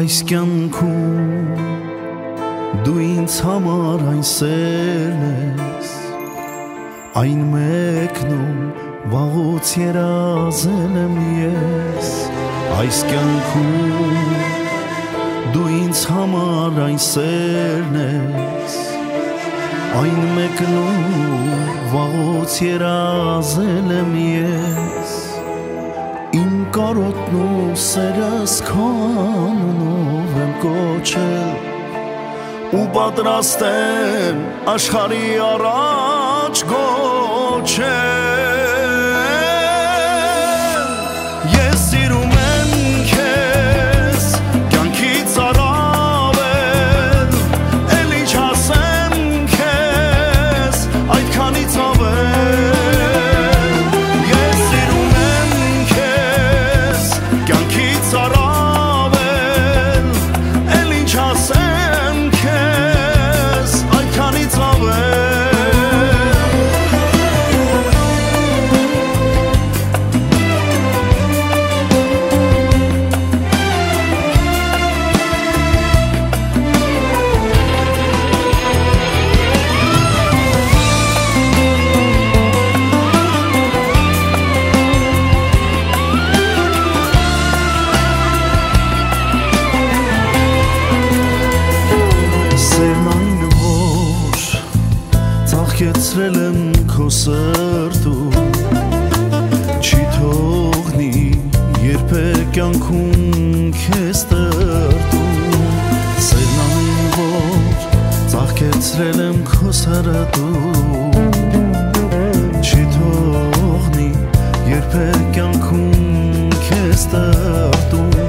Այս կյանքում դու ինձ համար այն սերն ես, այն մեկնում վաղուց երազել եմ ես։ Այս կյանքում դու ինձ համար այն սերն ես, այն մեկնում վաղուց երազել եմ ես։ Իմ կարոտն ու սերս քո անունով եմ կոչել, ու պատրաստ եմ աշխարհի առաջ գոչել։ Ես սիրում եմ քեզ կյանքից առավել, էլ ինչ ասեմ քեզ այդքանից ավել։ Կեցրել եմ քո սրտում, չի թողնի երբեք կյանքում քեզ տրտում։ Սերն այն որ ծաղկեցրել եմ քո սրտում, չի թողնի երբեք կյանքում քեզ տրտում։